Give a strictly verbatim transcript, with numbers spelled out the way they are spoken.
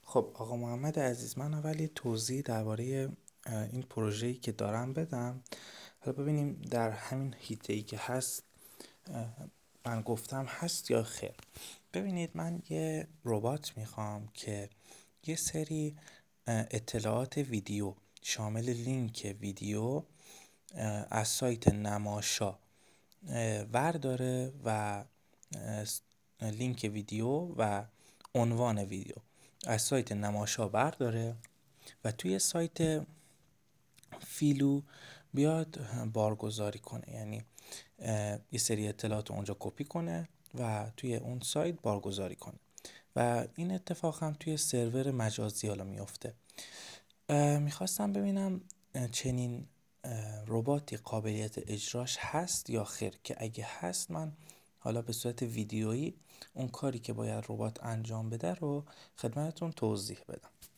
خب آقا محمد عزیز، من اول یه توضیح درباره اه، این پروژه‌ای که دارم بدم. حالا ببینیم در همین هیته‌ای که هست اه، من گفتم هست یا خیر. ببینید، من یه ربات میخوام که یه سری اه، اطلاعات ویدیو شامل لینک ویدیو اه، از سایت نماشا اه، ورداره و اه، س- لینک ویدیو و عنوان ویدیو از سایت نماشا برداره و توی سایت فیلو بیاد بارگذاری کنه. یعنی اه، یه سری اطلاعات رو اونجا کپی کنه و توی اون سایت بارگذاری کنه و این اتفاق هم توی سرور مجازی حالا میفته. میخواستم ببینم اه، چنین اه، رباتی قابلیت اجراش هست یا خیر، که اگه هست من حالا به صورت ویدیویی اون کاری که باید ربات انجام بده رو خدمتتون توضیح بدم.